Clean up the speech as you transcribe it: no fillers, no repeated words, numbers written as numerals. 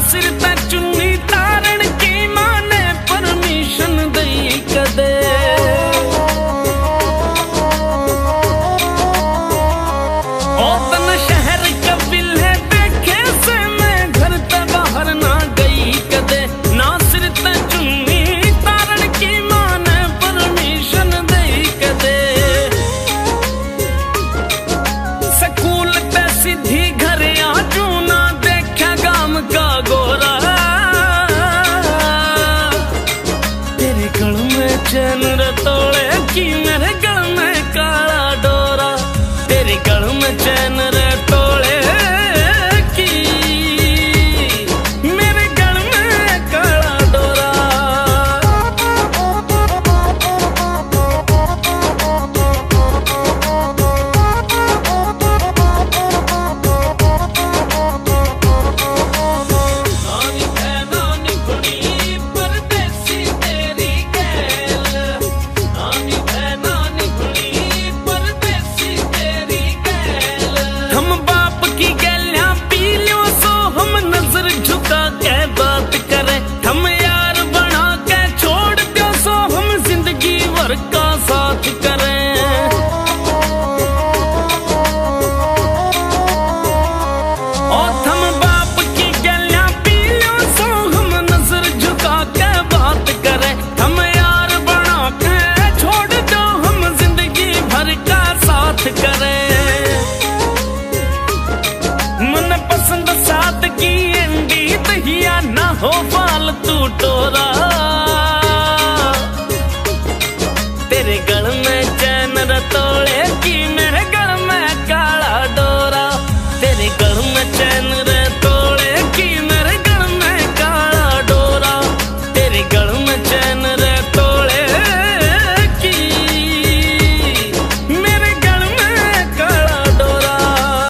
सिर ते चुन्नी तारण की माने परमिशन दई कदे। ओ तन शहर कबिले देखे से मैं घर ते बाहर ना गई कदे। ना सिर ते चुन्नी तारण की माने परमिशन दई कदे। स्कूल ते सीधी घर आजू ना देखा गाम का गोरा। तेरे गल में चैन रतोड़े की मेरे गल में काला डोरा। तेरे गल में चैन रतोड़े की मेरे गल में काला डोरा। हम बाप की गलियां पी लो सो हम नजर झुका के बात करें। हम यार बना के छोड़ दो सो हम जिंदगी भर का साथ करें। और हम बाप की गलियां पी लो सो हम नजर झुका के बात करें। हम यार बना के छोड़ दो हम जिंदगी भर का साथ करें। मन पसंद सादगी एंडी दहिया ना हो फालतू टोरा। तेरे